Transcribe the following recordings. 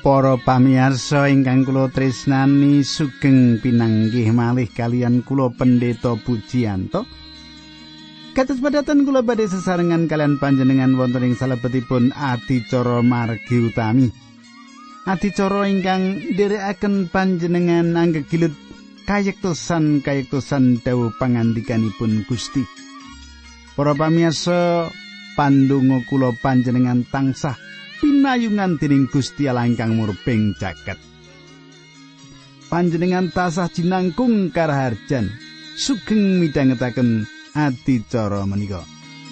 Para pamirsa ingkang kula tresnani, sugeng pinanggih malih kalian kula Pendeta Pujiyanto. Kados padatan kula badhe sesarengan kalian panjenengan wonten ing salebetipun adicara margi utami. Adicara ingkang nderekaken panjenengan anggegilut kayektosan dawuh pangandikanipun Gusti. Para pamirsa, pandonga kula panjenengan tansah pinayungan dening Gusti Allah ingkang murbeng jagat. Panjenengan tansah jinangkung karaharjan sugeng midhangetaken adicara menika.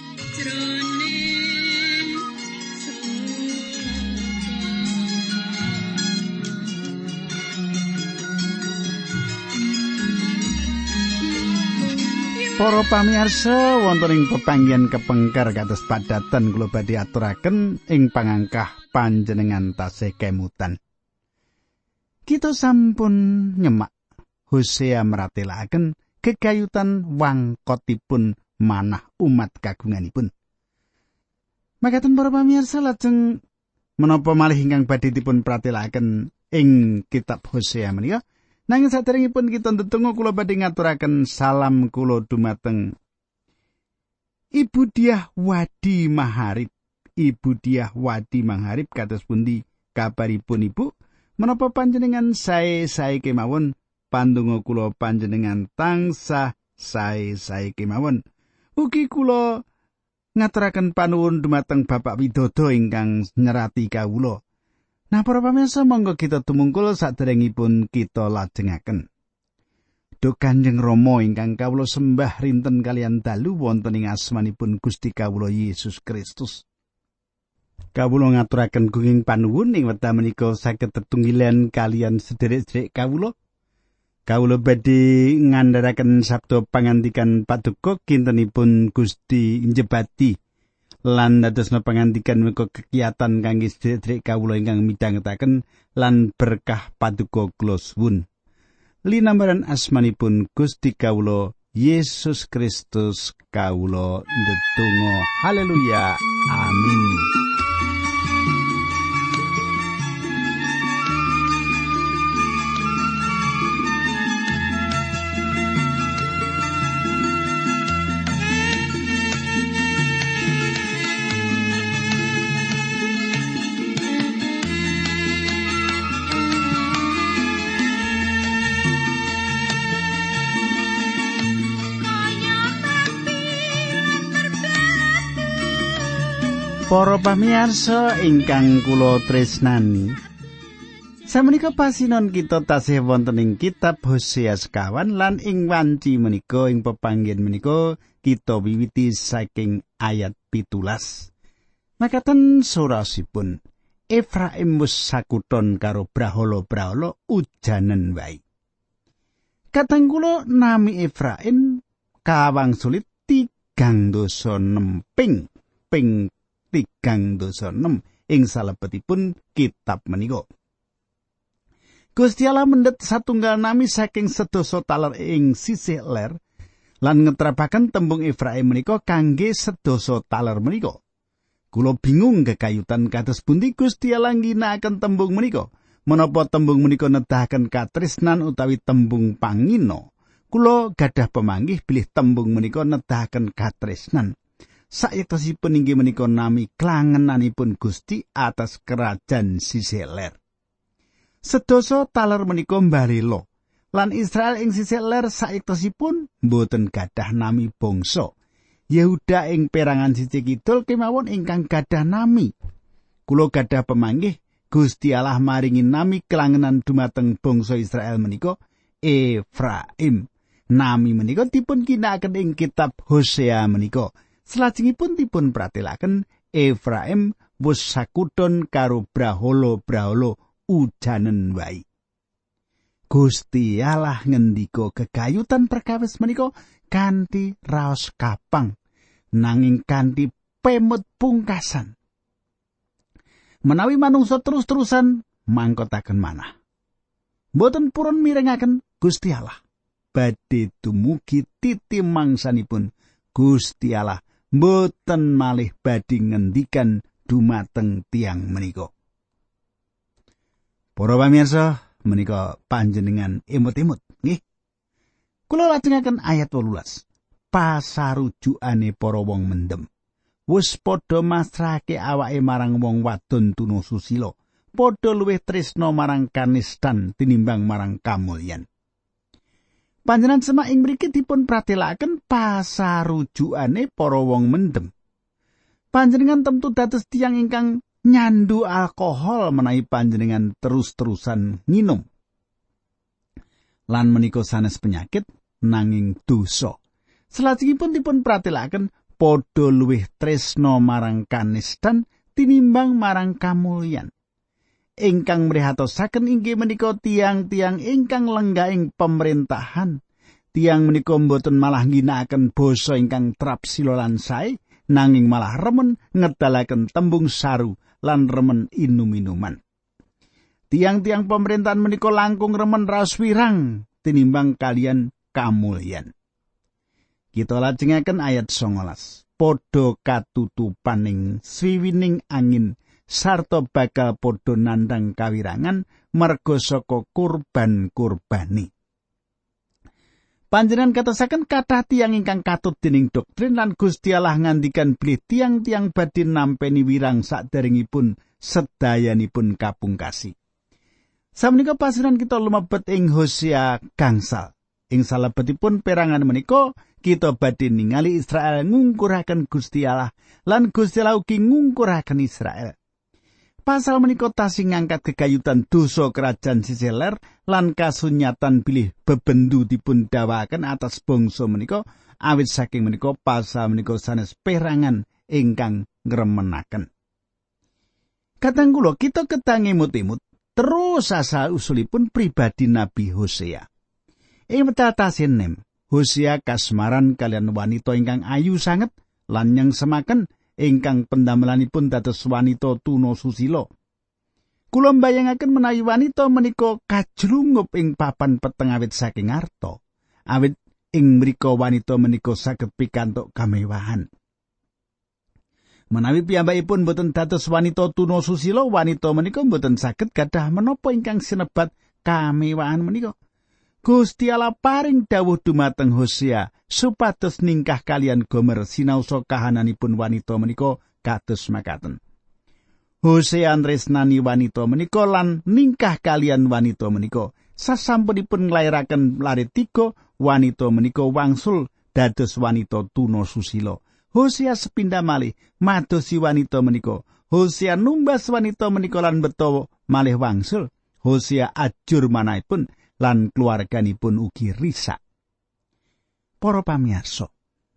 Para pamirsa, wonten ing pepanggihan kepengker kados padatan kula badhe aturaken ing pangangkah panjenengan tasih kemutan. Kita sampun nyemak Hosea meratelaken gegayutan wangkotipun manah umat kagunganipun. Makaten para pamirsa, lajeng menapa malih ingkang badhe dipun pratelaken ing kitab Hosea menika. Nanging saderengipun kita ndedonga kula badhe ngaturaken salam kula dumateng Ibu Diah Wadi Maharip. Ibu Diah Wadi Maharip kados pundi kabaripun Ibu? Menapa panjenengan sae-sae kemawon? Pandonga kula panjenengan tansah sae-sae kemawon. Ugi kula ngaturaken panuwun dumateng Bapak Widodo ingkang nyerati kawula. Nah, para pamirsa, monggo kita tumungkul saderengipun kita lajengaken. Duh Kanjeng Rama ingkang kawula sembah rinten kaliyan dalu wonten ing asmanipun Gusti kawula Yesus Kristus. Kawula ngaturaken gunging panuwun ing wekdal menika saged tetunggilan kaliyan sederek-sederek kawula. Kawula badhe ngandharaken sabda pangandikan paduka kintenipun Gusti njebati lan dadosna pangandikan menika kegiatan kangge sedherek kawula ingkang midhangetaken lan berkah paduka kula suwun. Linambaran asmanipun Gusti kawula Yesus Kristus kawula ndedonga. Haleluya. Amin. Para pamirsa ingkang kula tresnani, samenika pasinon kita tasih wonten ing kitab Hosea sekawan lan ing wanci menika ing pepanggen menika kita wiwiti saking ayat 17. Makaten surasipun, Efraim wis sakuton karo brahala-brahala ujanen wae. Kateng kula nami Efraim kawangsulit 306 ping 306 ing salebetipun kitab menika. Gusti Allah mendhet satunggal nami saking sedasa taler ing sisih ler lan ngeterapaken tembung Efraim menika kangge sedasa taler menika. Kula bingung gegayutan kados pundi Gusti Allah ngginakaken tembung menika. Menapa tembung menika nedahaken katresnan utawi tembung pangina? Kula gadah pemanggih bilih tembung menika nedahaken katresnan. Sayektosipun inggih menika nami klangenanipun Gusti atas kerajaan sisih ler. Sedasa taler menika mbalela lan Israel ing sisih ler sayektosipun boten gadah nami bangsa. Yehuda ing perangan sisih kidul kemawon ingkang gadah nami. Kula gadah pemanggih Gusti Allah maringi nami klangenan dumateng bangsa Israel menika Efraim. Nami menika dipun ginakaken ing kitab Hosea menika. Salajengipun dipun pratelaken Efraim wis sakudon karo brahala-brahala ujanen wae. Gusti Allah ngendika gegayutan perkawis menika kanthi raos kapang nanging kanthi pemut pungkasan. Menawi manungsa terus-terusan mangkotaken manah, boten purun mirengaken Gusti Allah badhe dumugi titi mangsanipun Gusti Allah mboten malih badhe ngendikan dumateng tiang menika. Para pamirsa, menika panjenengan imut-imut nggih. Kula lajengaken ayat 18. Pasarujukane para wong mendem. Wis padha masrahake awake marang wong wadon tuna susila. Padha luwih tresna marang kanistan tinimbang marang kamulyan. Panjenengan semak ing mriki dipun pratelaken pasarujukane para wong mendem. Panjenengan tentu dados tiyang ingkang nyandu alkohol menawi panjenengan terus-terusan nginum. Lan menika sanes penyakit nanging dosa. Salajengipun dipun pratelaken padha luwih tresna marang kanistan tinimbang marang kamulyan. Ingkang mrihatosaken inggih menika tiang-tiang ingkang lenggah ing pemerintahan. Tiang menika mboten malah ngginakaken basa ingkang trapsila lan sae, nanging malah remen ngedalaken tembung saru lan remen inum-inuman. Tiang-tiang pemerintahan menika langkung remen raos wirang tinimbang kalian kamulyan. Kita lajengaken ayat 19. Padha katutupaning swiwining angin sarta bakal padha nandhang kawirangan merga saka kurban-kurbane. Panjenengan katosaken kathah tiyang ingkang katut dening doktrin lan Gusti Allah ngandikan bilih tiang-tiang badhe nampeni wirang saderengipun sedayanipun kapungkasi. Samenika pasiran kita lumebet ing Hosea gangsal. Ing salebetipun perangan menika kita badhe ningali Israel ngungkuraken Gusti Allah lan Gusti Allah ugi ngungkuraken Israel. Pasal menika tasih ngangkat gegayutan dosa kerajaan sisih ler lan kasunyatan bilih bebendu dipun dawakaken atas bangsa menika awit saking menika pasal menika sanes perangan ingkang ngremenaken. Katang kula kita ketang imut-imut terus asal usulipun pribadi Nabi Hosea. Ing wetatasih nem Hosea kasmaran kalian wanita ingkang ayu sanget lan yang semaken ingkang pendamelanipun dados wanita tuna susila. Kula mbayangaken menawi wanita menika kajlungup ing papan peteng awit saking arta. Awit ing mrika wanita menika saged pikantuk kamewahan. Menawi piyambakipun boten dados wanita tuna susila, wanita menika boten saged gadah menapa ingkang sinebat kamewahan menika. Gusti Allah paring dawuh dumateng Hosea supados ningkah kalian Gomer sinaosa kahananipun wanita menika kados makaten. Hosea tresnani wanita menika lan ningkah kalian wanita menika. Sasampunipun nglairaken larit 3, wanita menika wangsul dados wanita tuna susila. Hosea sepindah malih madosi wanita menika. Hosea numbas wanita menika lan beto malih wangsul. Hosea ajur manahipun lan keluarganipun ugi risak. Para pamirsa,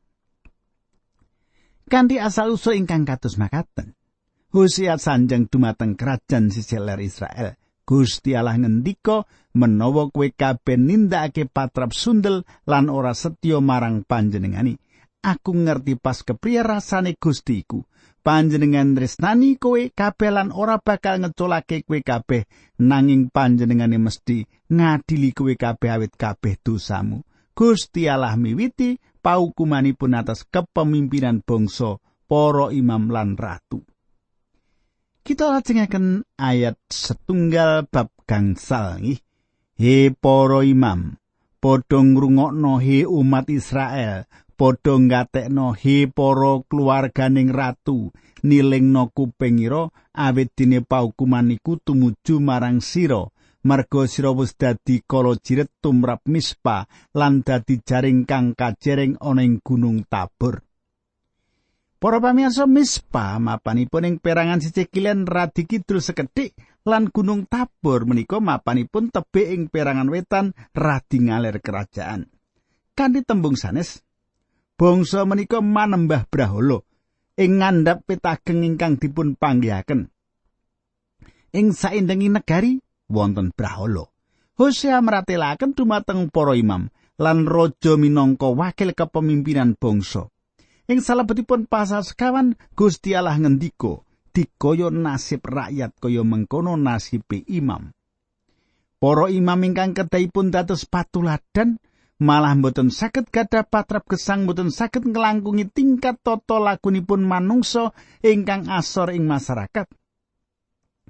kanthi asal-usul ingkang kados makaten, Hosea sanjang dumateng kerajaan sisih ler Israel. Gusti Allah ngendika menawa kowe kabeh nindakake patrap sundel lan ora setya marang panjenengani, aku ngerti pas kepriye rasane Gustiku. Panjenengan tresnani kowe kabeh lan ora bakal ngeculake kowe kabeh, nanging panjenengane mesti ngadili kowe kabeh awit kabeh dosamu. Gusti Allah miwiti paukumanipun atas kepemimpinan bangsa, para imam lan ratu. Kita lajengaken ayat 1 bab gangsal nggih. He para imam, padha ngrungokno he umat Israel, padha ngatekno he para keluarganing ratu, nilingno kupingira awit dene paukuman iku tumuju marang sira. Marga sira wis dadi kala jiret tumrap Mispa lan dadi jaring kang kajering ana ing Gunung Tabor. Para pamirsa, Mispa mapanipun ing perangan sisih kilén radi kidul sekedhik lan Gunung Tabor menika mapanipun tebih ing perangan wetan radi ngalir kerajaan. Kanthi tembung sanes, bangsa menika manembah brahala ing ngandhap pitageng ingkang dipun panggihaken. Ing saindenging negari wonten brahala. Hosea maratelaken dumateng para imam lan raja minangka wakil kepemimpinan bangsa. Ing salebetipun pasal sekawan Gusti Allah ngendika, dikaya nasib rakyat kaya mengkono nasibe imam. Para imam ingkang kedahipun dados patuladan malah mboten saged gadah patrap gesang, mboten saged nglangkungi tingkat tata lakunipun manungsa ingkang asor ing masyarakat.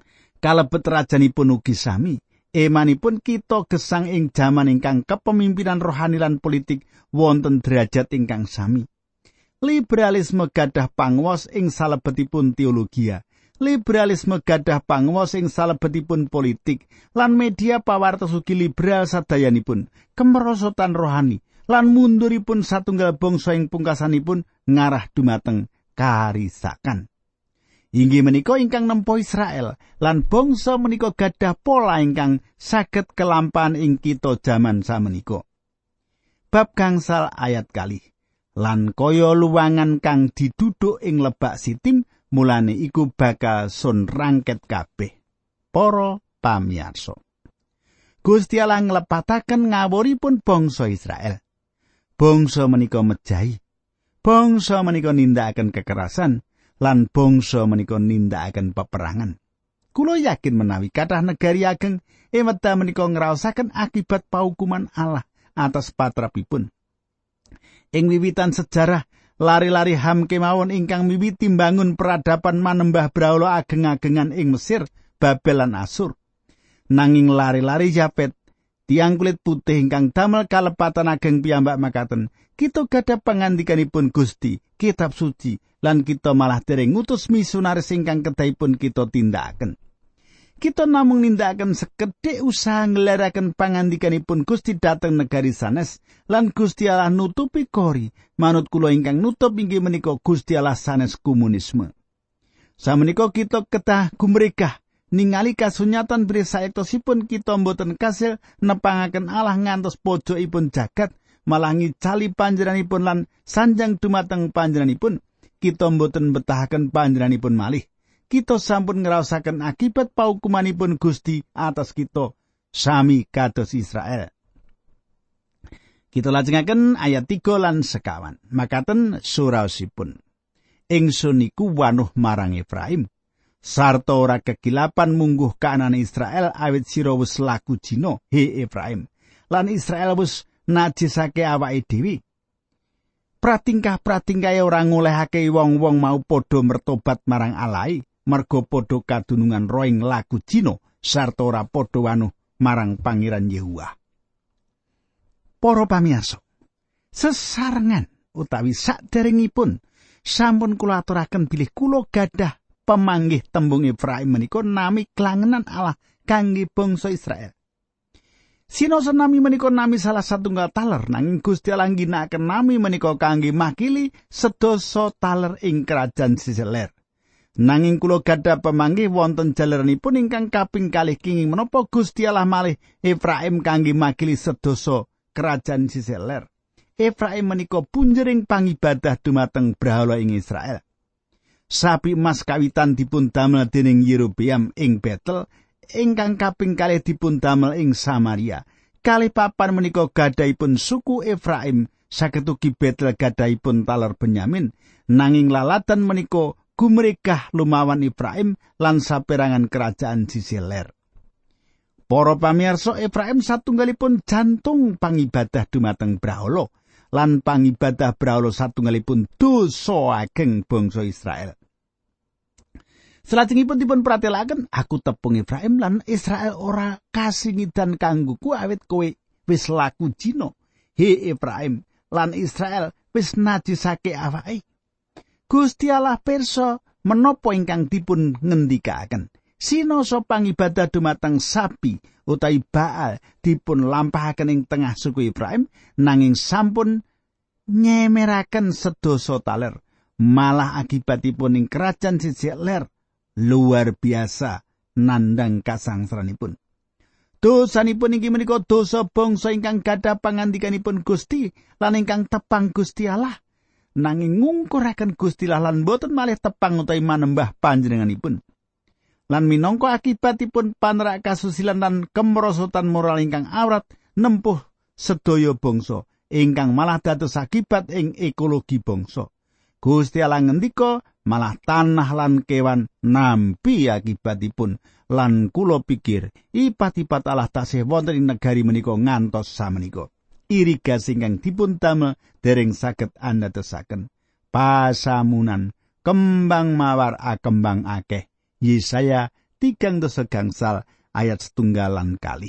Kalebet rajanipun ugi sami. Emanipun kita gesang ing jaman ingkang kepemimpinan rohani lan politik wonten derajat ingkang sami. Liberalisme gadah pangwas ing salebetipun teologia. Liberalisme gadah pangwas ing salebetipun politik lan media pawartos ugi liberal sadayanipun. Kemerosotan rohani lan munduripun satunggal bangsa ing pungkasanipun ngarah dumateng karisakan. Inggih menika ingkang nempo Israel lan bangsa menika gadah pola ingkang saged kelampahan ing kita jaman samenika. Bab gangsal ayat kalih. Lan kaya luwangan kang diduduk ing lebak Sitim, mulane iku bakal sun rangket kabeh. Para pamirsa. Gusti Allah nglepataken ngawuripun bangsa Israel. Bangsa menika mejahi. Bangsa menika nindakaken kekerasan. Lan bangsa menika nindakaken peperangan. Kula yakin menawi kathah negari ageng wekdal menika ngraosaken akibat paukuman Allah atas patrapipun. Ing wiwitan sejarah lari-lari Ham kemawon ingkang miwiti mbangun peradaban manembah brahala ageng-agengan ing Mesir, Babel lan Asur. Nanging lari-lari Yapet, tiang kulit putih ingkang damel kalepatan ageng piyambak makaten, kita gadah pangandikanipun Gusti, kitab suci, lan kita malah dereng ngutus misionaris ingkang kedahipun kita tindakaken. Kita namung nindakaken sekedhik usaha ngleraken pangandikanipun Gusti dhateng negari sanes, lan Gusti Allah nutupi kori. Manut kula ingkang nutup inggih menika Gusti Allah sanes komunisme. Samenika kita kedah gumregah ningali kasunyatan beri saektosipun kita mboten kasil nepangaken Allah ngantos pojokipun jagat, malah ngicali panjenenganipun lan sanjang dumateng panjenenganipun. Kita mboten betahaken panjenenganipun malih. Kita sampun ngraosaken akibat paukumanipun Gusti atas kita sami kados Israel. Kita lajengaken ayat 3 lan sekawan. Makaten suraosipun. Ingsun iku wanuh marang Efraim, sarta ora kekilapan mungguh kaanane Israel awit sira wis laku jina, he Efraim. Lan Israel wis najisake awake dhewe. Pratingkah-pratingkahe ora ngolehake wong-wong mau padha mertobat marang Alahe, merga padha kadunungan roing laku jina sarta ora padha wanuh marang Pangeran Yehuwa. Para pamirsa, sesarengan utawi saderengipun sampun kula aturaken bilih kula gadah pemanggih tembung Efraim menika nami klangenan Allah kangge bangsa Israel. Sinoso nami menika nami salah satunggal taler, nanging Gusti Allah ngginakaken nami menika kangge makili sedasa taler ing kerajaan sisih ler. Nanging kula gadah pemanggih wonten jaleranipun ingkang kaping kalih kenging menapa Gusti Allah malih Efraim kangge makili sedasa kerajaan sisih ler. Efraim menika punjering pangibadah dumateng brahala ing Israel. Sapi emas kawitan dipun damel dening Yerobeam ing Betel, ingkang kaping kalih dipun damel ing Samaria. Kalih papan menika gadahipun suku Efraim, saged ugi Betel gadahipun taler Benyamin, nanging laladan menika gumregah lumawan Efraim lan saperangan kerajaan sisih ler. Para pamirsa, Efraim satunggalipun jantung pangibadah dumateng brahala lan pangibadah brahala satunggalipun dosa ageng bangsa Israel. Salajengipun dipun pratelaken, aku tepung Efraim lan Israel ora kasingidan kanggoku awit kowe wis laku jina, he Efraim, lan Israel wis najisake awake. Gusti Allah pirsa menapa ingkang dipun ngendikaken. Sinoso pangibadah dumateng sapi utawi Baal dipun lampahaken ing tengah suku Efraim, nanging sampun nyemeraken sedasa taler. Malah akibatipun ing kerajaan sisih ler luar biasa nandhang kasangsaranipun. Dosanipun inggih menika dosa bangsa ingkang gadah pangandikanipun Gusti lan ingkang tepang Gusti Allah, nanging ngungkuraken Gusti Allah lan boten malih tepang utawi manembah panjenenganipun. Lan minangka akibatipun panerak kasusilan lan kemerosotan moral ingkang awrat nempuh sedaya bangsa, ingkang malah dados akibat ing ekologi bangsa. Gusti Allah ngendika malah tanah lan kewan nampi akibatipun, lan kula pikir ipat-ipat Allah tasih wonten ing negari menika ngantos samenika. Irigasi ingkang dipun damel dereng saged andadosaken pasamunan kembang mawar akembang akeh. Yesaya dosa gangsal ayat 1:2.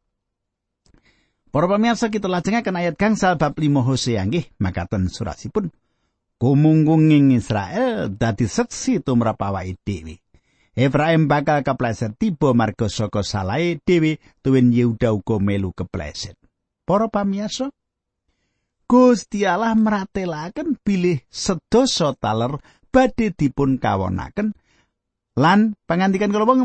Para pamirsa kita lajengaken ayat gangsal bab 5 Hosea nggih makaten surasipun. Kumungkunging Israel dadi seksi tumrap awake dhewe. Efraim bakal kepleset tiba marga saka salahe dhewe tuwin Yehuda uga melu kepleset. Para pamirsa, Gusti Allah mratelaken bilih sedasa taler badhe dipun kawonaken lan pangandikan kula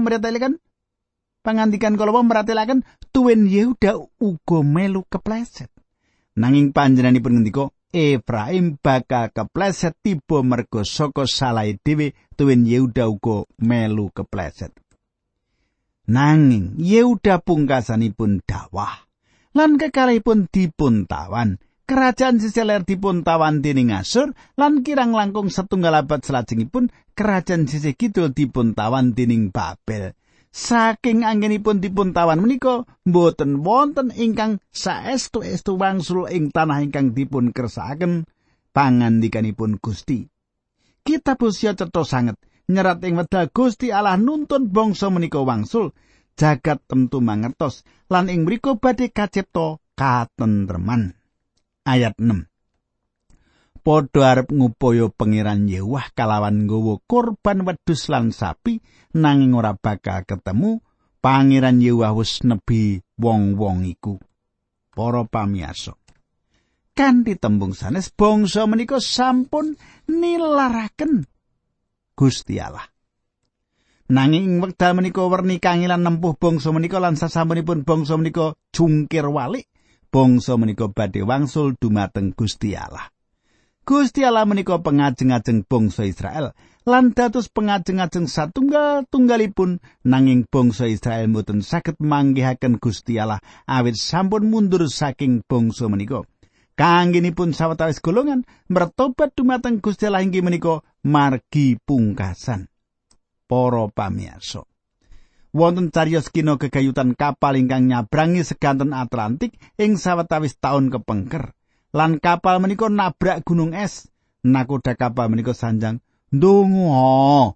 mratelaken tuwin Yehuda uga melu kepleset. Nanging panjenenganipun ngendika Efraim bakal kepleset tiba merga saka salahe dhewe tuwin Yehuda uga melu kepleset. Nanging Yehuda pungkasanipun dawah lan kekalihipun dipun tawan. Kerajaan sisih ler dipun tawan dening Asur lan kirang langkung 1 abad salajengipun kerajaan sisih kidul dipun tawan dening Babel. Saking anggenipun dipun tawan menika boten wonten ingkang saestu-estu wangsul ing tanah ingkang dipun kersakaken pangandikanipun Gusti. Kitab Hosea cetha sanget nyerat ing wedal Gusti Allah nuntun bangsa menika wangsul jagat tentu mangertos lan ing mriku badhe kacipta katentreman. Ayat 6. Padha arep ngupaya pangeran Yewah kalawan nggawa korban wedhus lan sapi nanging ora bakal ketemu. Pangeran Yewah wis nebi wong-wong iku. Para pamirsa, kanthi tembung sanes bangsa menika sampun nilaraken Gusti Allah. Nanging ing wekdal menika werni kangilan nempuh bangsa menika lan sasampunipun bangsa menika jungkir walik, bangsa menika badhe wangsul dumateng Gusti Allah. Gusti Allah menika pengajeng-ajeng bangsa Israel lan dados pengajeng-ajeng satunggal-tunggalipun nanging bangsa Israel mboten saged manggihaken Gusti Allah awit sampun mundur saking bangsa menika. Kanggenipun sawetawis golongan mertobat dumateng Gusti Allah inggih menika margi pungkasan. Para pamirsa, wonten cariyos kina gegayutan kapal ingkang nyabrangi seganten Atlantik ing sawetawis taun kepengker. Lan kapal menika nabrak gunung es. Nakoda kapal menika sanjang ndonga.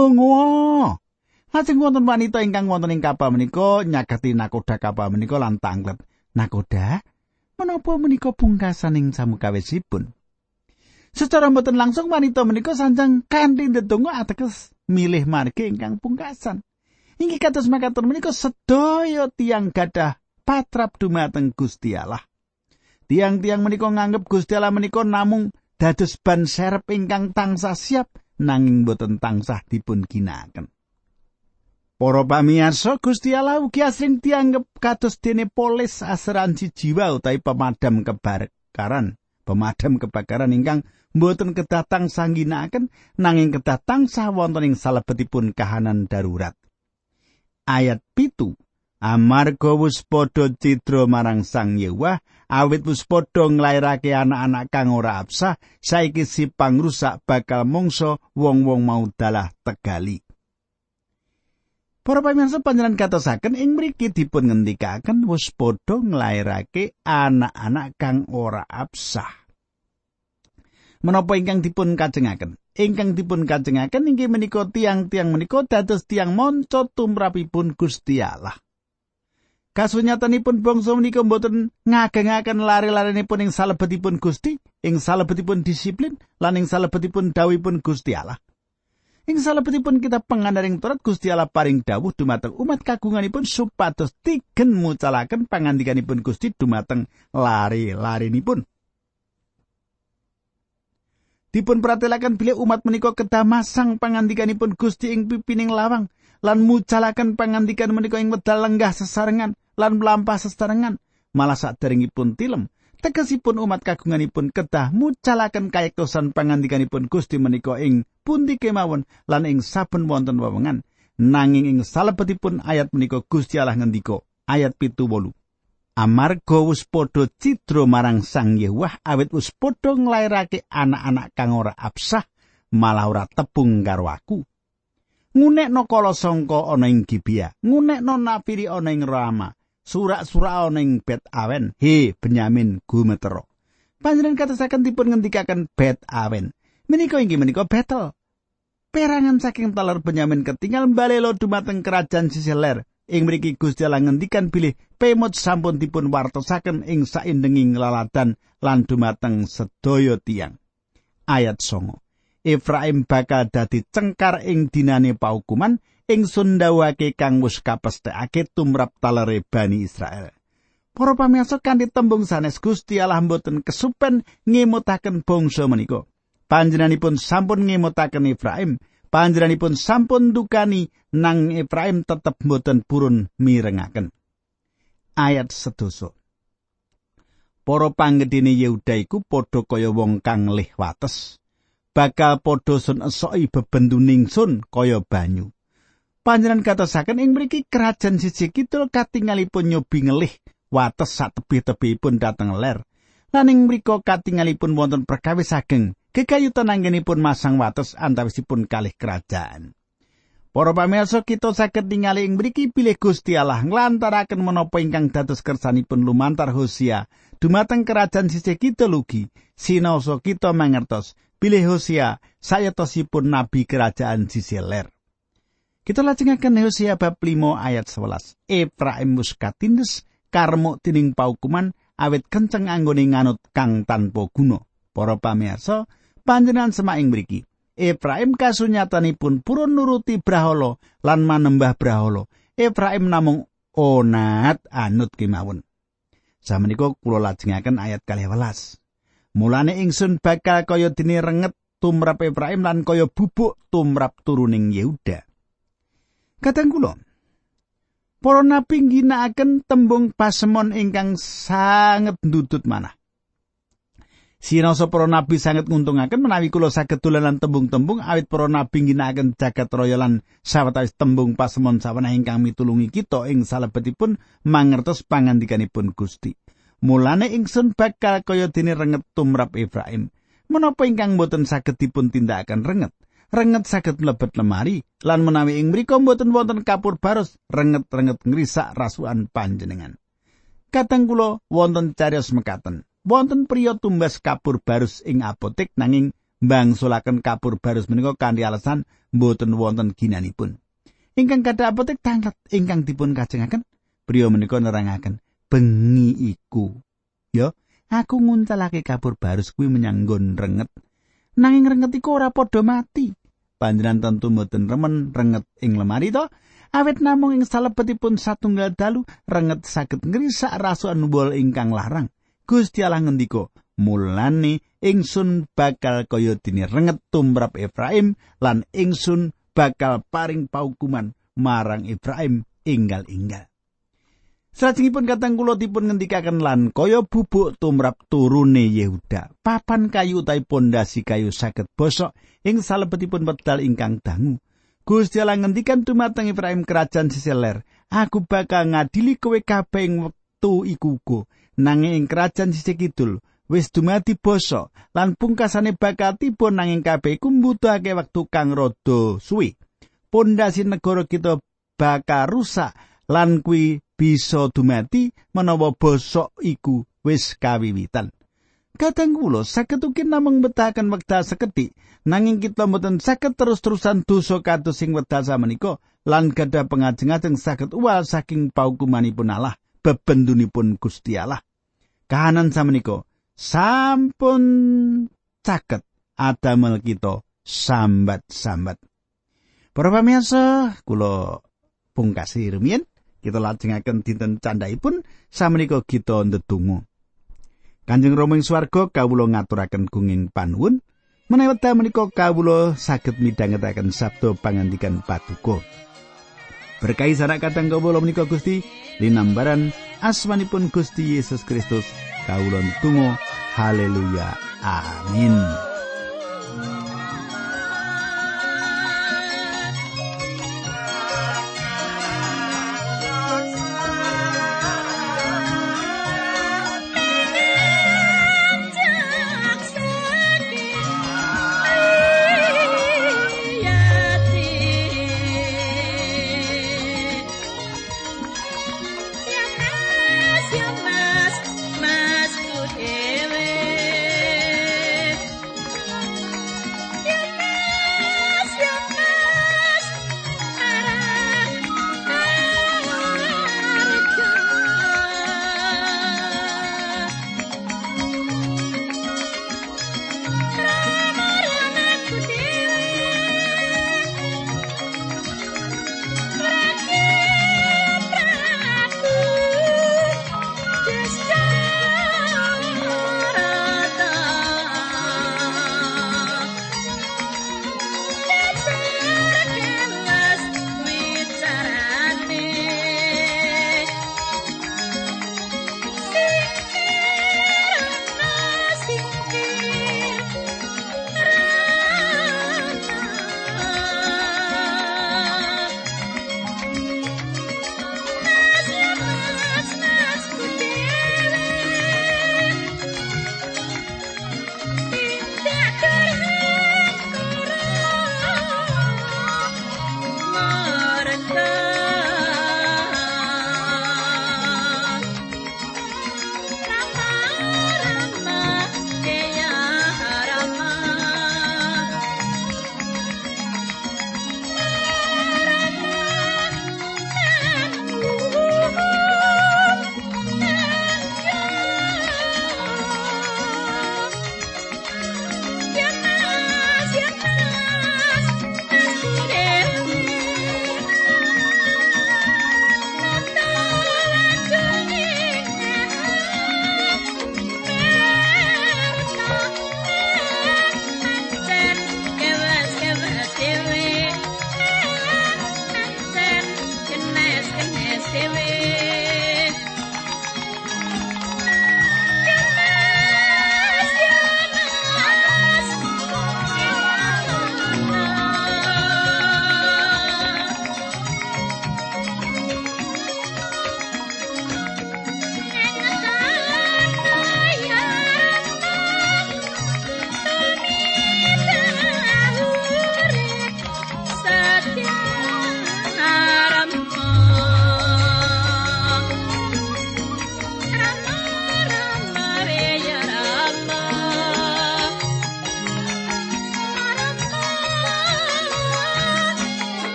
Lajeng wonten wanita ingkang wonten ing kapal menika nyagati nakoda kapal menika lan tanglet. Nakoda, menapa menika pungkasaning samukawisipun? Secara mboten langsung wanita menika sanjang kanthi ndedonga ateges milih margi ingkang pungkasan. Inggih kados makaten menika sedaya tiyang gadah patrap dumateng Gusti Allah. Tiang-tiang menika nganggep Gusti Allah menika namung dados ban serep ingkang tansah siap nanging boten tansah dipun ginakaken. Para pamirsa, Gusti Allah ugi asring dianggep kados dene polis asuransi jiwa utawi pemadam kebakaran ingkang boten kedah tansah ginakaken nanging kedah tansah wonten ing salebetipun kahanan darurat. Ayat 7. Amarga wis padha cidra marang Sang Yewah, awit wis padha nglairake anak-anak kang ora absah, saiki si pangrusak bakal mungsa wong-wong mau dalah tegali. Para pamirsa panjenengan katosaken ing mriki dipun ngendikaken wis padha nglairake anak-anak kang ora absah. Menapa ingkang dipun kajengaken? Ingkang dipun kajengaken inggih menika tiang-tiang menika dados tiang manca tumrapipun Gusti Allah. Kasunyatanipun bangsa menika mboten ngagengaken lare-larenipun ing salebetipun Gusti, ing salebetipun disiplin, lan ing salebetipun dawuhipun Gusti Allah. Ing salebetipun kitab pangandaring Torat Gusti Allah paring dawuh dumateng umat kagunganipun supados tigen mucalaken pangandikanipun Gusti dumateng lare-larenipun. Dipun pratelaken bilih umat menika kedah masang pangandikanipun Gusti ing pipining lawang lan mucalaken pangandikan menika ing wedal lenggah sesarengan lan mlampah sesarengan. Malah saderengipun tilem tegesipun umat kagunganipun kedah mucalaken kayektosan pangandikanipun Gusti menika ing pundi kemawon lan ing saben wonten wewengan. Nanging ing salebetipun ayat menika Gusti Allah ngendika, ayat 7-8. Amarga wis padha cidra marang Sang Yewah, awit wis padha nglairake anak-anak kang ora absah, malah ora tepung karo aku. Ngunekno kala sangka ana ing Gibea, ngunekno napiri ana ing Rama, surak-surak ana ing Bet Awen, he Benyamin gumetera. Panjenengan katosaken dipun ngendikaken Bet Awen. Menika inggih menika Betel. Perangan saking taler Benyamin ketingal mbalela dumateng kerajaan sisih ler. Ing mriki Gusti Allah ngendikan bilih pemut sampun dipun wartosaken ing saindenging laladan lan dumateng sedaya tiyang. Ayat 9. Efraim bakal dadi cengkar ing dinane paukuman, ingsun ndhawuhake kang wis kapesthekake tumrap talere Bani Israel. Para pamirsa kanthi tembung sanes Gusti Allah mboten kesupen ngemutaken bangsa menika. Panjenenganipun sampun ngemutaken Efraim. Panjenenganipun sampun dukani nang Efraim tetep mboten purun mirengaken. Ayat 11. Para panggedhene Yehuda iku padha kaya wong kang lih wates. Bakal padha sun esoki bebenduning sun kaya banyu. Panjenengan katosaken ing mriki kerajaan siji kidul katingalipun nyobi ngelih wates sak tebih-tebihipun dhateng ler. Lan ing mrika katingalipun wonten perkawis ageng gegayutan anggenipun masang wates antawisipun kalih kerajaan. Para pamirsa kita saged ningali ing mriki bilih Gusti Allah nglantaraken menapa ingkang dados kersanipun lumantar Hosea dumateng kerajaan sisih kidul ugi sinaosa kita mangertos bilih Hosea sayatosipun nabi kerajaan sisih ler. Kita lajengaken Hosea bab 5 ayat 11. Efraim wis katindes karmuk dening paukuman awit kenceng anggone nganut kang tanpa guna. Para pamirsa, panjenengan semak ing mriki. Efraim kasunyatanipun purun nuruti brahala lan manembah brahala. Efraim namung onat anut kemawon. Samenika kula lajengaken ayat 12. Mulane ingsun bakal kaya dene renget tumrap Efraim lan kaya bubuk tumrap turuning Yehuda. Kadang kula para nabi ngginakaken tembung pasemon ingkang sanget ndudut manah. Sinaosa para nabi sanget nguntungaken menawi kula saged dolanan tembung-tembung awit para nabi ngginakaken jagat raya lan sawetawis tembung pasemon saweneh ingkang mitulungi kita ing salebetipun mangertos pangandikanipun Gusti. Mulane ingsun bakal kaya dene renget tumrap Efraim. Menapa ingkang boten saged dipun tindakaken renget? Renget saged mlebet lemari lan menawi ing mriku boten wonten kapur barus, renget-renget ngrisak rasukan panjenengan. Kadang kula wonten cariyos mekaten. Wonten priya tumbas kapur barus ing apotek nanging mbangsulaken kapur barus menika kanthi alasan mboten wonten ginanipun. Ingkang kadha apotek tanglet ingkang dipun kajengaken priya menika nerangaken bengi iku. Ya, aku nguncelake kapur barus kuwi menyang nggon renget. Nanging renget iku ora padha mati. Panjenengan tentu mboten remen renget ing lemari to. Awit namung ing salebetipun satunggal dalu renget saged ngrisak rasukan wol ingkang larang. Gusti Allah ngendika, mulane ingsun bakal kaya dene renget tumrap Efraim lan ingsun bakal paring paukuman marang Efraim enggal-enggal. Salajengipun katang kula dipun ngendikaken lan kaya bubuk tumrap turune Yehuda. Papan kayu utawi pondasi kayu saged bosok ing salebetipun wedal ingkang dangu. Gusti Allah ngendikan dumateng Efraim kerajaan sisih ler, aku bakal ngadili kowe kabeh ing wektu iku uga. Nanging ing kerajaan sisih kidul wis dumadi bosok lan pungkasane bakal tiba nanging kabeh iku mbutuhake wektu kang rada suwi. Pondasi negara kita bakal rusak lan kuwi bisa dumadi menawa bosok iku wis kawiwitan. Kadang kula saged ugi namung betahaken wekdal sekedhik nanging kita mboten saged terus-terusan dosa kados sing wekdal samenika lan gadah pengajeng-ajeng saged uwal saking paukumanipun Allah bebendunipun Gusti Allah. Kahanan samenika sampun caket adamel kita sambat-sambat. Para pamirsa, kula pungkasi rumiyin kita lajengaken dinten candhaipun samenika kita ndedonga. Kanjeng Rama ing swarga kawula ngaturaken gunging panuwun menawi wekdal menika kawula saged midhangetaken sabda pangandikan Paduka. Berkahi sanak kateng kawula menika Gusti linambaran asmanipun Gusti Yesus Kristus kawula ndedonga haleluya amin.